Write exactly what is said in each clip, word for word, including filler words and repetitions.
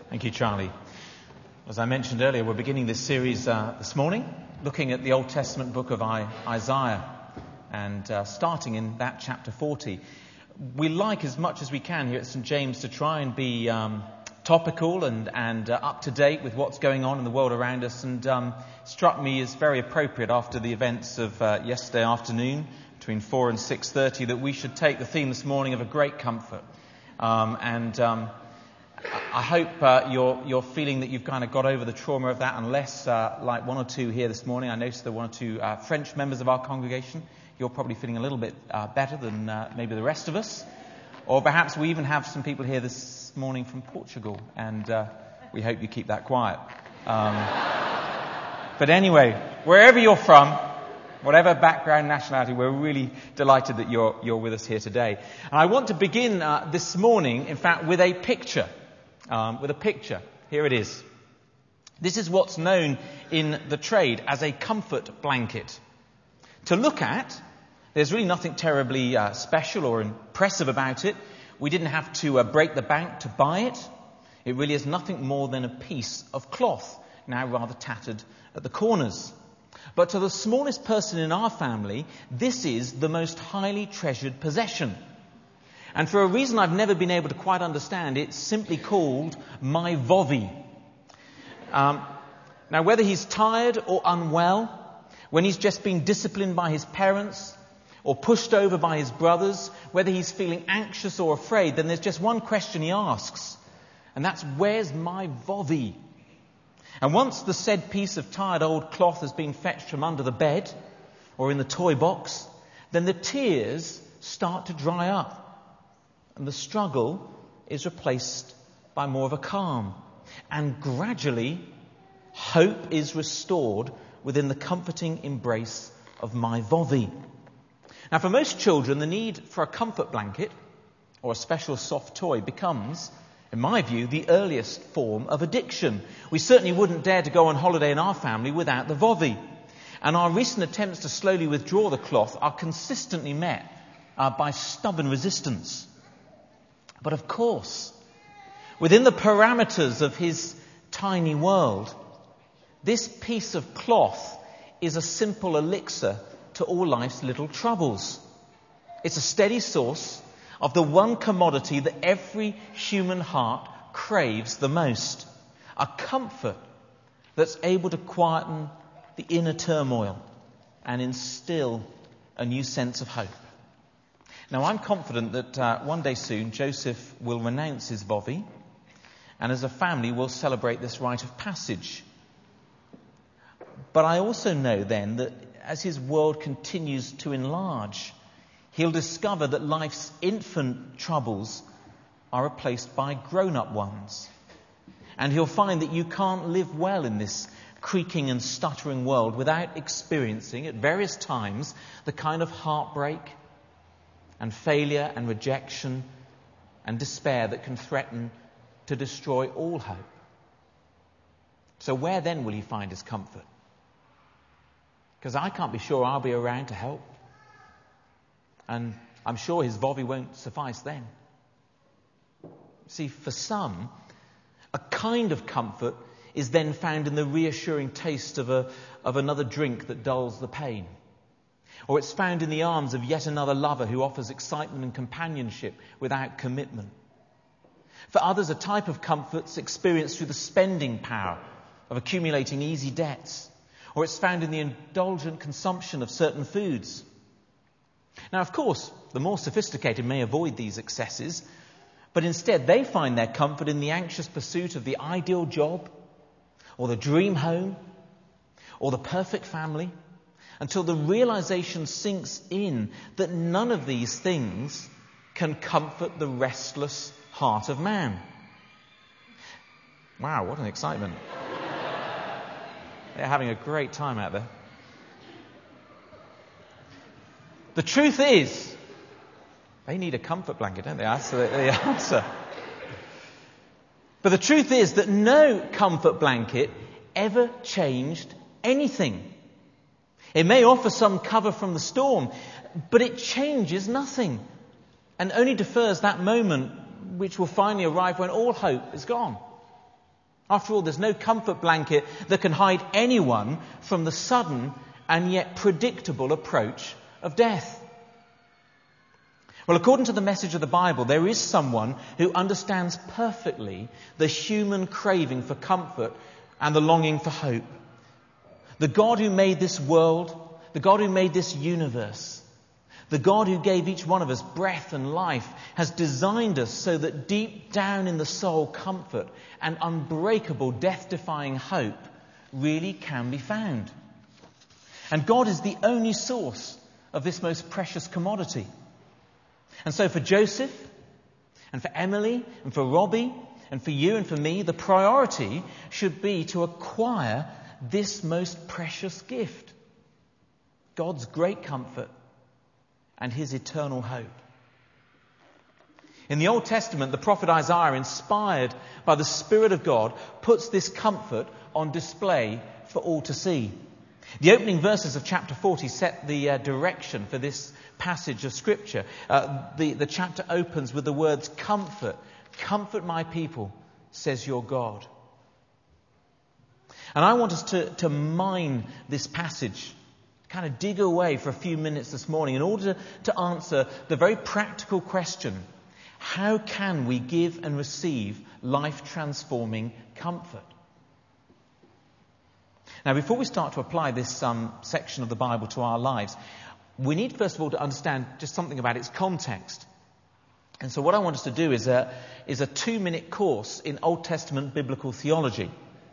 Thank you, Charlie. As I mentioned earlier, we're beginning this series uh, this morning, looking at the Old Testament book of I- Isaiah, and uh, starting in that chapter forty. We like, as much as we can here at Saint James, to try and be um, topical and, and uh, up to date with what's going on in the world around us, and um, struck me as very appropriate after the events of uh, yesterday afternoon, between four and six thirty, that we should take the theme this morning of a great comfort. Um, and um, I hope uh, you're, you're feeling that you've kind of got over the trauma of that, unless, uh, like one or two here this morning, I noticed there were one or two uh, French members of our congregation. You're probably feeling a little bit uh, better than uh, maybe the rest of us. Or perhaps we even have some people here this morning from Portugal, and uh, we hope you keep that quiet. Um, but anyway, wherever you're from, whatever background, nationality, we're really delighted that you're, you're with us here today. And I want to begin uh, this morning, in fact, with a picture. Um, with a picture. Here it is. This is what's known in the trade as a comfort blanket. To look at, there's really nothing terribly uh, special or impressive about it. We didn't have to uh, break the bank to buy it. It really is nothing more than a piece of cloth, now rather tattered at the corners. But to the smallest person in our family, this is the most highly treasured possession. And for a reason I've never been able to quite understand, it's simply called my Vovie. Um, now, whether he's tired or unwell, when he's just been disciplined by his parents or pushed over by his brothers, whether he's feeling anxious or afraid, then there's just one question he asks, and that's, where's my Vovie? And once the said piece of tired old cloth has been fetched from under the bed or in the toy box, then the tears start to dry up. And the struggle is replaced by more of a calm. And gradually, hope is restored within the comforting embrace of my Vovie. Now, for most children, the need for a comfort blanket or a special soft toy becomes, in my view, the earliest form of addiction. We certainly wouldn't dare to go on holiday in our family without the Vovie. And our recent attempts to slowly withdraw the cloth are consistently met uh, by stubborn resistance. But of course, within the parameters of his tiny world, this piece of cloth is a simple elixir to all life's little troubles. It's a steady source of the one commodity that every human heart craves the most. A comfort that's able to quieten the inner turmoil and instill a new sense of hope. Now, I'm confident that uh, one day soon Joseph will renounce his Vovie, and as a family we'll celebrate this rite of passage. But I also know then that as his world continues to enlarge, he'll discover that life's infant troubles are replaced by grown-up ones. And he'll find that you can't live well in this creaking and stuttering world without experiencing at various times the kind of heartbreak and failure and rejection and despair that can threaten to destroy all hope. So where then will he find his comfort? Because I can't be sure I'll be around to help. And I'm sure his Vovie won't suffice then. See, for some, a kind of comfort is then found in the reassuring taste of a of another drink that dulls the pain. Or it's found in the arms of yet another lover who offers excitement and companionship without commitment. For others, a type of comfort's experienced through the spending power of accumulating easy debts. Or it's found in the indulgent consumption of certain foods. Now, of course, the more sophisticated may avoid these excesses, but instead they find their comfort in the anxious pursuit of the ideal job, or the dream home, or the perfect family, until the realization sinks in that none of these things can comfort the restless heart of man. Wow, what an excitement. They're having a great time out there. The truth is, they need a comfort blanket, don't they? That's the, the answer. But the truth is that no comfort blanket ever changed anything. It may offer some cover from the storm, but it changes nothing and only defers that moment which will finally arrive when all hope is gone. After all, there's no comfort blanket that can hide anyone from the sudden and yet predictable approach of death. Well, according to the message of the Bible, there is someone who understands perfectly the human craving for comfort and the longing for hope. The God who made this world, the God who made this universe, the God who gave each one of us breath and life, has designed us so that deep down in the soul, comfort and unbreakable, death-defying hope really can be found. And God is the only source of this most precious commodity. And so for Joseph, and for Emily, and for Robbie, and for you and for me, the priority should be to acquire this most precious gift, God's great comfort and his eternal hope. In the Old Testament, the prophet Isaiah, inspired by the Spirit of God, puts this comfort on display for all to see. The opening verses of chapter forty set the uh, direction for this passage of Scripture. Uh, the, the chapter opens with the words, "Comfort, comfort my people, says your God." And I want us to, to mine this passage, kind of dig away for a few minutes this morning in order to, to answer the very practical question, how can we give and receive life-transforming comfort? Now, before we start to apply this um, section of the Bible to our lives, we need first of all to understand just something about its context. And so what I want us to do is a, is a two-minute course in Old Testament biblical theology.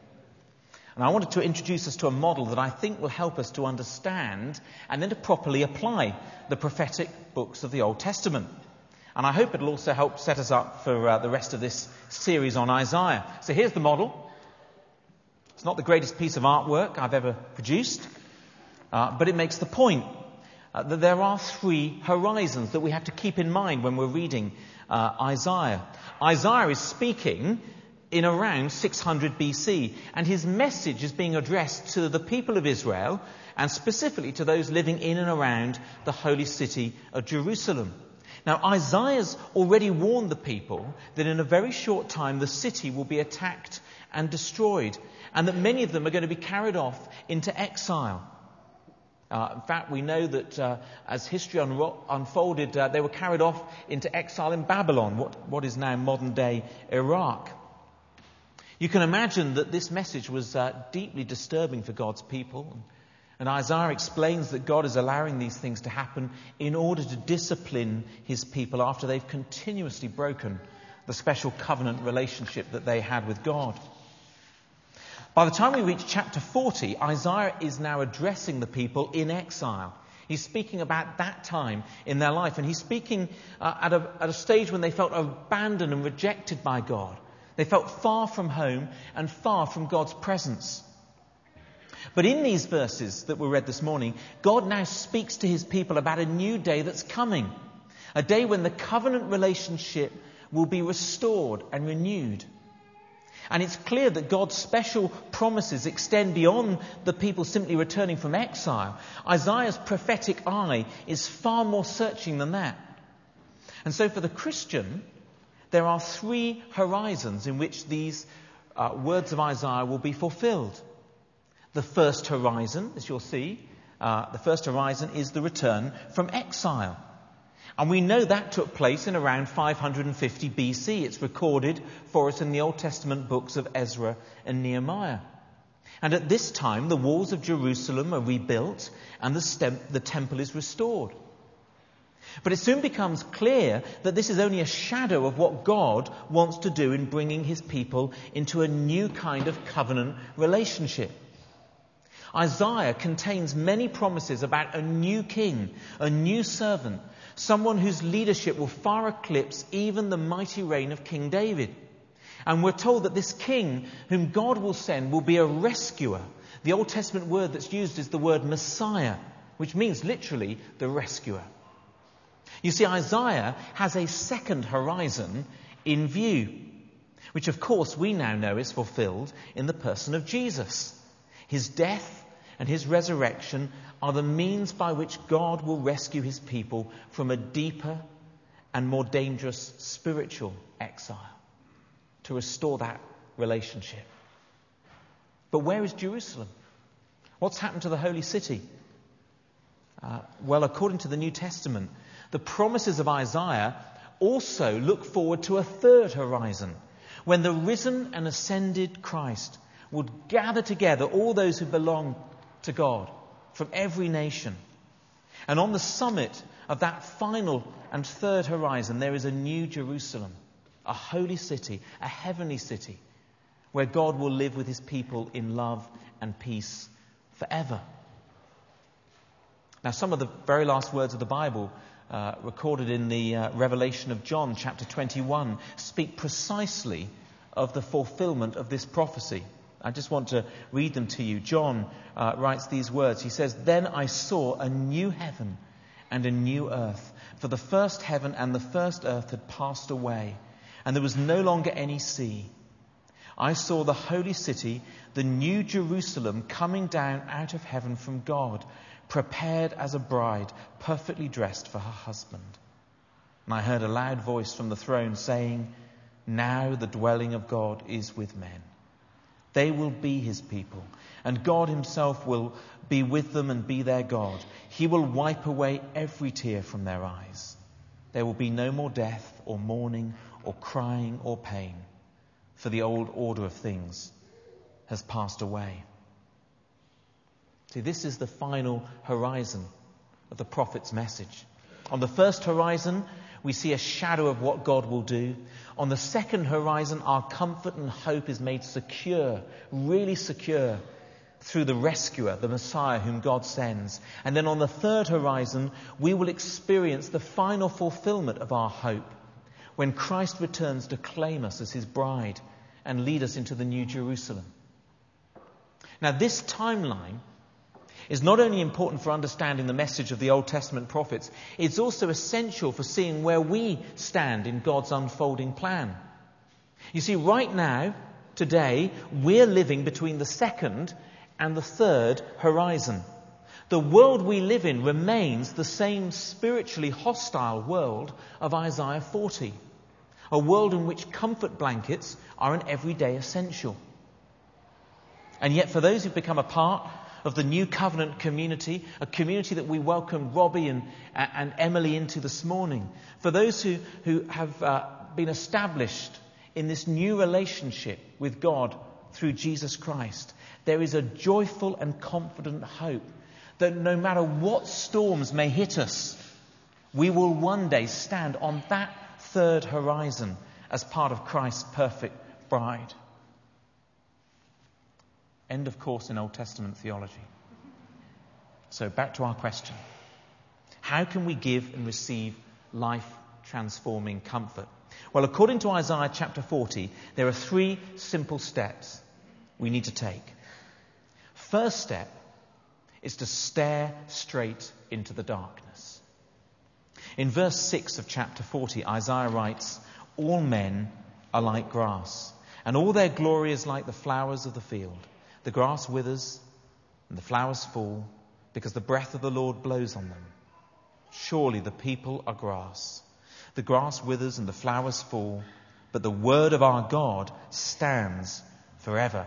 And I wanted to introduce us to a model that I think will help us to understand and then to properly apply the prophetic books of the Old Testament. And I hope it'll also help set us up for uh, the rest of this series on Isaiah. So here's the model. It's not the greatest piece of artwork I've ever produced, uh, but it makes the point uh, that there are three horizons that we have to keep in mind when we're reading uh, Isaiah. Isaiah is speaking in around six hundred B C, and his message is being addressed to the people of Israel, and specifically to those living in and around the holy city of Jerusalem. Now, Isaiah's already warned the people that in a very short time the city will be attacked and destroyed, and that many of them are going to be carried off into exile. Uh, in fact, we know that uh, as history unro- unfolded, uh, they were carried off into exile in Babylon, what, what is now modern-day Iraq. You can imagine that this message was uh, deeply disturbing for God's people. And Isaiah explains that God is allowing these things to happen in order to discipline his people after they've continuously broken the special covenant relationship that they had with God. By the time we reach chapter forty, Isaiah is now addressing the people in exile. He's speaking about that time in their life, and he's speaking uh, at, a, at a stage when they felt abandoned and rejected by God. They felt far from home and far from God's presence. But in these verses that were read this morning, God now speaks to his people about a new day that's coming. A day when the covenant relationship will be restored and renewed. And it's clear that God's special promises extend beyond the people simply returning from exile. Isaiah's prophetic eye is far more searching than that. And so for the Christian, there are three horizons in which these uh, words of Isaiah will be fulfilled. The first horizon, as you'll see, uh, the first horizon is the return from exile. And we know that took place in around five hundred fifty B C. It's recorded for us in the Old Testament books of Ezra and Nehemiah. And at this time, the walls of Jerusalem are rebuilt and the, stem- the temple is restored. But it soon becomes clear that this is only a shadow of what God wants to do in bringing his people into a new kind of covenant relationship. Isaiah contains many promises about a new king, a new servant, someone whose leadership will far eclipse even the mighty reign of King David. And we're told that this king whom God will send will be a rescuer. The Old Testament word that's used is the word Messiah, which means literally the rescuer. You see, Isaiah has a second horizon in view, which of course we now know is fulfilled in the person of Jesus. His death and his resurrection are the means by which God will rescue his people from a deeper and more dangerous spiritual exile, to restore that relationship. But where is Jerusalem? What's happened to the holy city? Uh, well, according to the New Testament, the promises of Isaiah also look forward to a third horizon, when the risen and ascended Christ would gather together all those who belong to God from every nation. And on the summit of that final and third horizon, there is a new Jerusalem, a holy city, a heavenly city, where God will live with his people in love and peace forever. Now, some of the very last words of the Bible, uh, recorded in the uh, Revelation of John, chapter twenty-one, speak precisely of the fulfillment of this prophecy. I just want to read them to you. John uh, writes these words. He says, "Then I saw a new heaven and a new earth, for the first heaven and the first earth had passed away, and there was no longer any sea. I saw the holy city, the new Jerusalem, coming down out of heaven from God, prepared as a bride, perfectly dressed for her husband. And I heard a loud voice from the throne saying, 'Now the dwelling of God is with men. They will be his people, and God himself will be with them and be their God. He will wipe away every tear from their eyes. There will be no more death or mourning or crying or pain, for the old order of things has passed away.'" See, this is the final horizon of the prophet's message. On the first horizon, we see a shadow of what God will do. On the second horizon, our comfort and hope is made secure, really secure, through the rescuer, the Messiah whom God sends. And then on the third horizon, we will experience the final fulfillment of our hope, when Christ returns to claim us as his bride and lead us into the new Jerusalem. Now, this timeline is not only important for understanding the message of the Old Testament prophets, it's also essential for seeing where we stand in God's unfolding plan. You see, right now, today, we're living between the second and the third horizon. The world we live in remains the same spiritually hostile world of Isaiah forty, a world in which comfort blankets are an everyday essential. And yet, for those who've become a part of the New Covenant community, a community that we welcomed Robbie and, and Emily into this morning, for those who, who have uh, been established in this new relationship with God through Jesus Christ, there is a joyful and confident hope that no matter what storms may hit us, we will one day stand on that third horizon as part of Christ's perfect bride. End of course in Old Testament theology. So back to our question. How can we give and receive life-transforming comfort? Well, according to Isaiah chapter forty, there are three simple steps we need to take. First step is to stare straight into the darkness. In verse six of chapter forty, Isaiah writes, "All men are like grass, and all their glory is like the flowers of the field. The grass withers and the flowers fall, because the breath of the Lord blows on them. Surely the people are grass. The grass withers and the flowers fall, but the word of our God stands forever."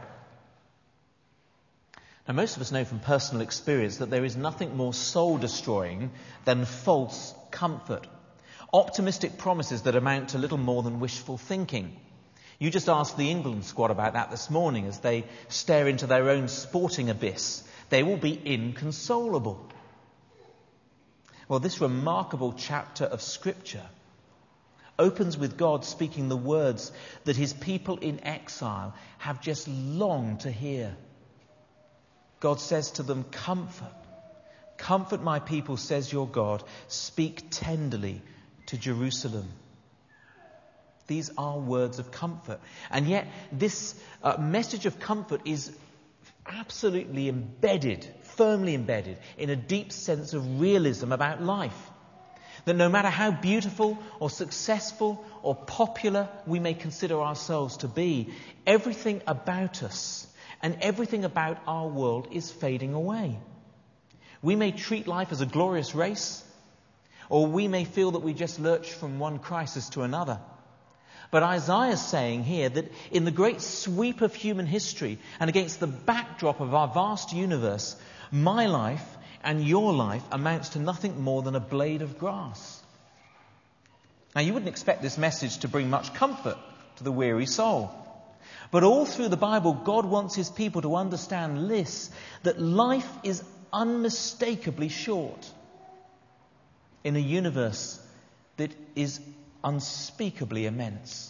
Now, most of us know from personal experience that there is nothing more soul-destroying than false comfort. Optimistic promises that amount to little more than wishful thinking. You just asked the England squad about that this morning as they stare into their own sporting abyss. They will be inconsolable. Well, this remarkable chapter of Scripture opens with God speaking the words that his people in exile have just longed to hear. God says to them, "Comfort, comfort my people, says your God. Speak tenderly to Jerusalem." These are words of comfort. And yet this uh, message of comfort is absolutely embedded, firmly embedded, in a deep sense of realism about life. That no matter how beautiful or successful or popular we may consider ourselves to be, everything about us and everything about our world is fading away. We may treat life as a glorious race, or we may feel that we just lurch from one crisis to another. But Isaiah's saying here that in the great sweep of human history and against the backdrop of our vast universe, my life and your life amounts to nothing more than a blade of grass. Now, you wouldn't expect this message to bring much comfort to the weary soul. But all through the Bible, God wants his people to understand this, that life is unmistakably short in a universe that is unspeakably immense.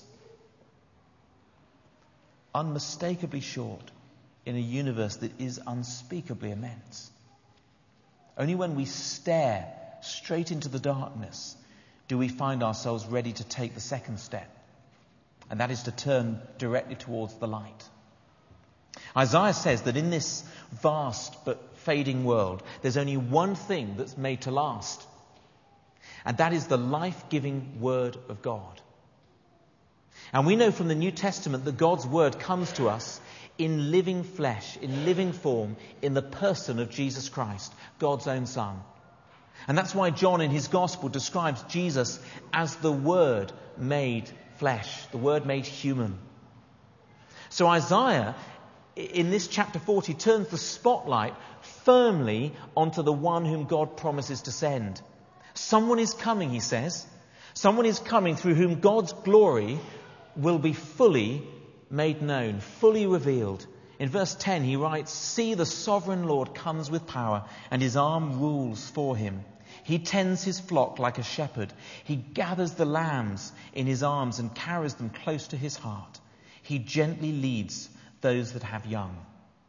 Unmistakably short in a universe that is unspeakably immense. Only when we stare straight into the darkness do we find ourselves ready to take the second step. And that is to turn directly towards the light. Isaiah says that in this vast but fading world, there's only one thing that's made to last. And that is the life-giving Word of God. And we know from the New Testament that God's Word comes to us in living flesh, in living form, in the person of Jesus Christ, God's own Son. And that's why John in his Gospel describes Jesus as the Word made flesh, the Word made human. So Isaiah, in this chapter forty, turns the spotlight firmly onto the one whom God promises to send. Someone is coming, he says. Someone is coming through whom God's glory will be fully made known, fully revealed. In verse ten he writes, "See, the sovereign Lord comes with power, and his arm rules for him. He tends his flock like a shepherd. He gathers the lambs in his arms and carries them close to his heart. He gently leads those that have young."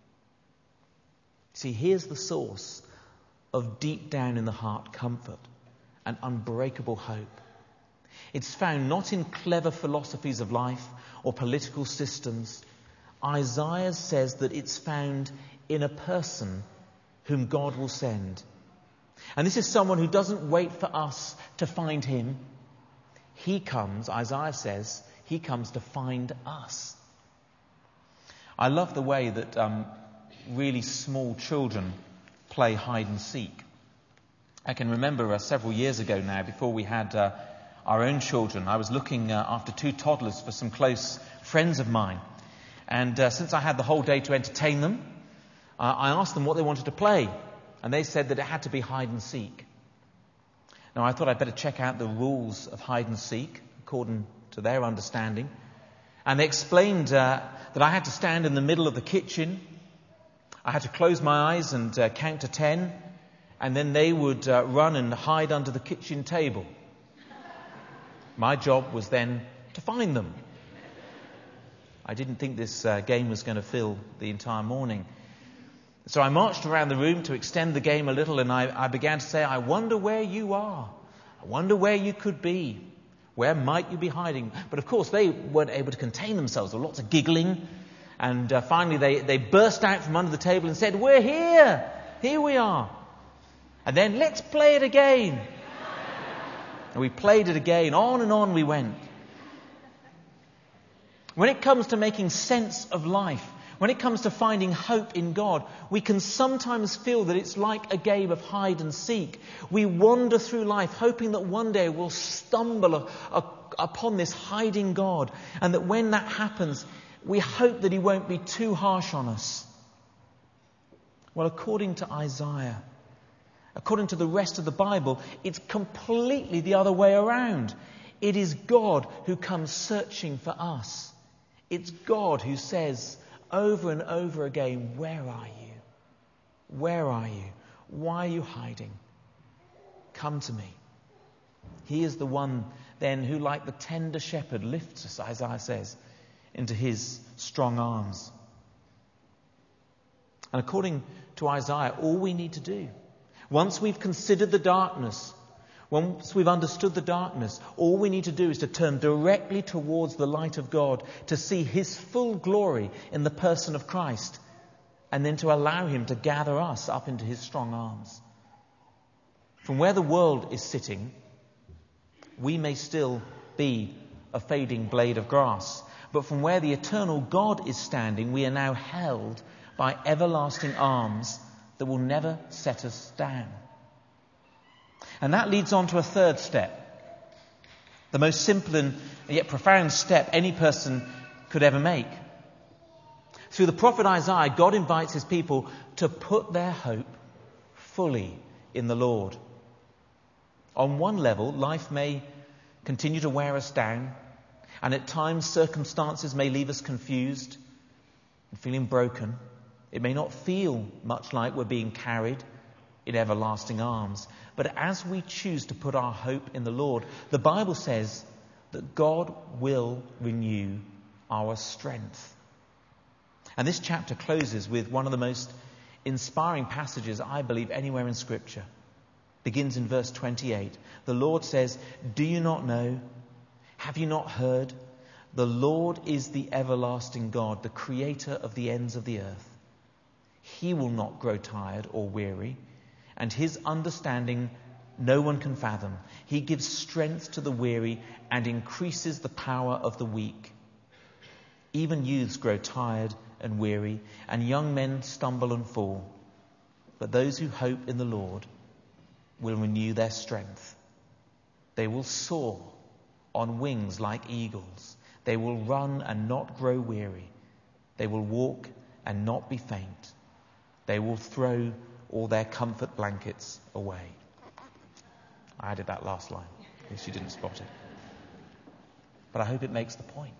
See, here's the source of deep down in the heart comfort and unbreakable hope. It's found not in clever philosophies of life or political systems. Isaiah says that it's found in a person whom God will send. And this is someone who doesn't wait for us to find him. He comes, Isaiah says, he comes to find us. I love the way that um, really small children play hide and seek. I can remember uh, several years ago now, before we had uh, our own children, I was looking uh, after two toddlers for some close friends of mine. And uh, since I had the whole day to entertain them, uh, I asked them what they wanted to play. And they said that it had to be hide and seek. Now, I thought I'd better check out the rules of hide and seek, according to their understanding. And they explained uh, that I had to stand in the middle of the kitchen. I had to close my eyes and uh, count to ten. And then they would uh, run and hide under the kitchen table. My job was then to find them. I didn't think this uh, game was going to fill the entire morning. So I marched around the room to extend the game a little, and I, I began to say, "I wonder where you are. I wonder where you could be. Where might you be hiding?" But of course, they weren't able to contain themselves. There was lots of giggling. And uh, finally, they, they burst out from under the table and said, "We're here. Here we are." And then, "Let's play it again." And we played it again. On and on we went. When it comes to making sense of life, when it comes to finding hope in God, we can sometimes feel that it's like a game of hide and seek. We wander through life hoping that one day we'll stumble a, a, upon this hiding God, and that when that happens, we hope that he won't be too harsh on us. Well, according to Isaiah, according to the rest of the Bible, it's completely the other way around. It is God who comes searching for us. It's God who says over and over again, "Where are you? Where are you? Why are you hiding? Come to me." He is the one then who, like the tender shepherd, lifts us, Isaiah says, into his strong arms. And according to Isaiah, all we need to do, once we've considered the darkness, once we've understood the darkness, all we need to do is to turn directly towards the light of God, to see his full glory in the person of Christ, and then to allow him to gather us up into his strong arms. From where the world is sitting, we may still be a fading blade of grass, but from where the eternal God is standing, we are now held by everlasting arms that will never set us down. And that leads on to a third step. The most simple and yet profound step any person could ever make. Through the prophet Isaiah, God invites his people to put their hope fully in the Lord. On one level, life may continue to wear us down, and at times circumstances may leave us confused and feeling broken. It may not feel much like we're being carried in everlasting arms. But as we choose to put our hope in the Lord, the Bible says that God will renew our strength. And this chapter closes with one of the most inspiring passages, I believe, anywhere in Scripture. Begins in verse twenty-eight. The Lord says, "Do you not know? Have you not heard? The Lord is the everlasting God, the creator of the ends of the earth. He will not grow tired or weary, and his understanding no one can fathom. He gives strength to the weary and increases the power of the weak. Even youths grow tired and weary, and young men stumble and fall. But those who hope in the Lord will renew their strength. They will soar on wings like eagles. They will run and not grow weary. They will walk and not be faint. They will throw all their comfort blankets away." I added that last line, in case you didn't spot it. But I hope it makes the point.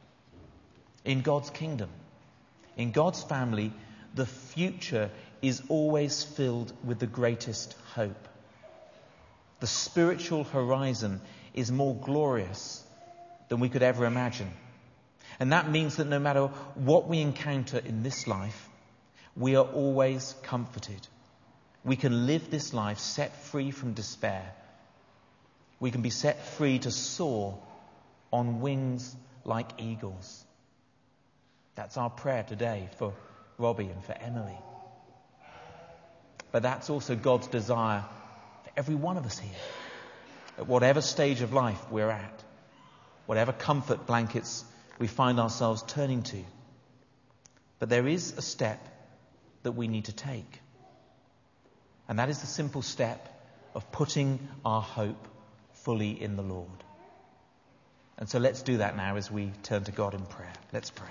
In God's kingdom, in God's family, the future is always filled with the greatest hope. The spiritual horizon is more glorious than we could ever imagine. And that means that no matter what we encounter in this life, we are always comforted. We can live this life set free from despair. We can be set free to soar on wings like eagles. That's our prayer today for Robbie and for Emily. But that's also God's desire for every one of us here. At whatever stage of life we're at, whatever comfort blankets we find ourselves turning to. But there is a step that we need to take. And that is the simple step of putting our hope fully in the Lord. And so let's do that now as we turn to God in prayer. Let's pray.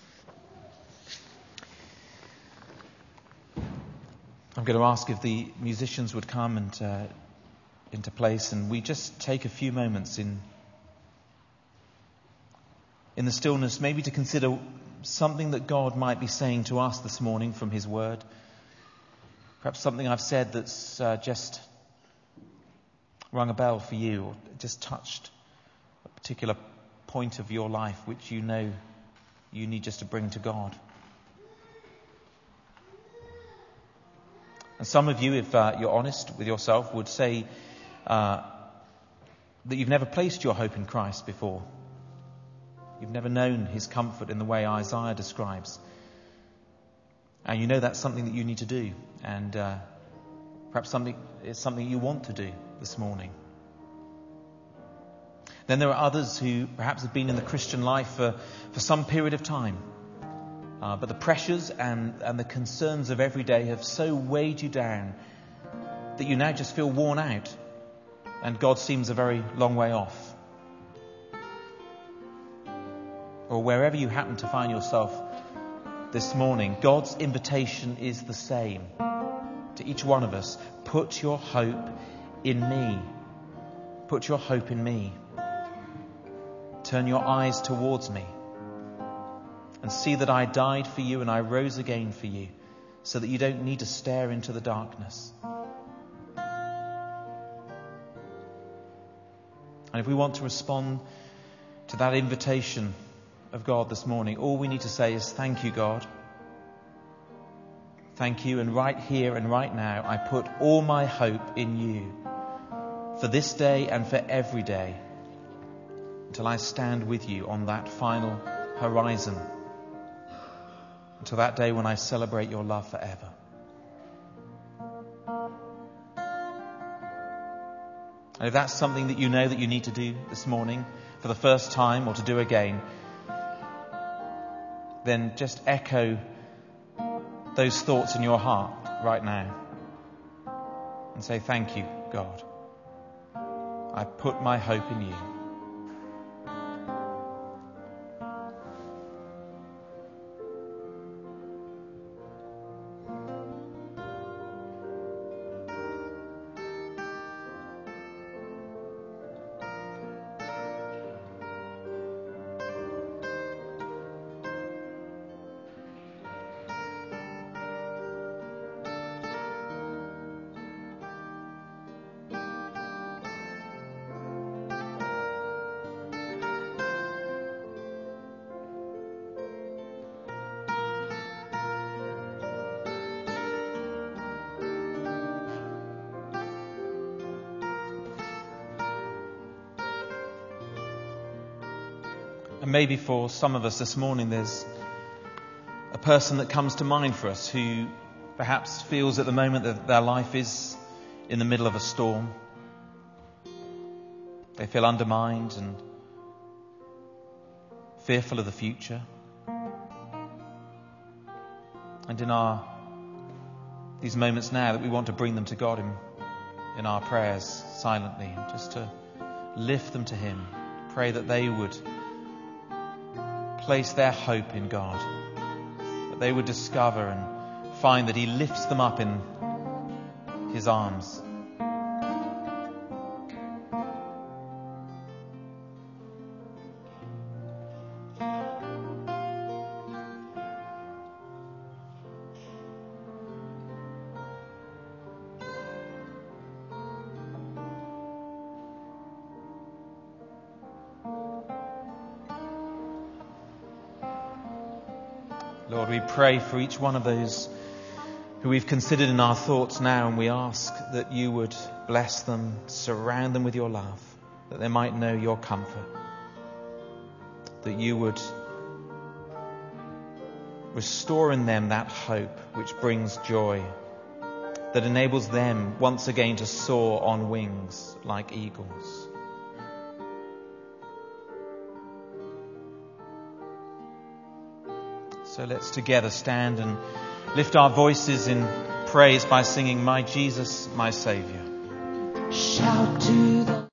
I'm going to ask if the musicians would come and uh, into place, and we just take a few moments in in the stillness, maybe to consider something that God might be saying to us this morning from his word. Perhaps something I've said that's uh, just rung a bell for you, or just touched a particular point of your life which you know you need just to bring to God. And some of you, if uh, you're honest with yourself, would say uh, that you've never placed your hope in Christ before. You've never known his comfort in the way Isaiah describes. And you know that's something that you need to do. And uh, perhaps something it's something you want to do this morning. Then there are others who perhaps have been in the Christian life for, for some period of time. Uh, but the pressures and, and the concerns of every day have so weighed you down that you now just feel worn out. And God seems a very long way off. Or wherever you happen to find yourself this morning, God's invitation is the same to each one of us. Put your hope in me. Put your hope in me. Turn your eyes towards me and see that I died for you and I rose again for you, so that you don't need to stare into the darkness. And if we want to respond to that invitation of God this morning, all we need to say is, thank you, God. Thank you, and right here and right now, I put all my hope in you for this day and for every day until I stand with you on that final horizon, until that day when I celebrate your love forever. And if that's something that you know that you need to do this morning for the first time or to do again, then just echo those thoughts in your heart right now and say, thank you, God. I put my hope in you. And maybe for some of us this morning, there's a person that comes to mind for us who perhaps feels at the moment that their life is in the middle of a storm. They feel undermined and fearful of the future. And in our these moments now that we want to bring them to God in, in our prayers silently, and just to lift them to Him, pray that they would place their hope in God, that they would discover and find that He lifts them up in His arms. Lord, we pray for each one of those who we've considered in our thoughts now, and we ask that you would bless them, surround them with your love, that they might know your comfort, that you would restore in them that hope which brings joy, that enables them once again to soar on wings like eagles. So let's together stand and lift our voices in praise by singing, My Jesus, My Saviour. Shout to the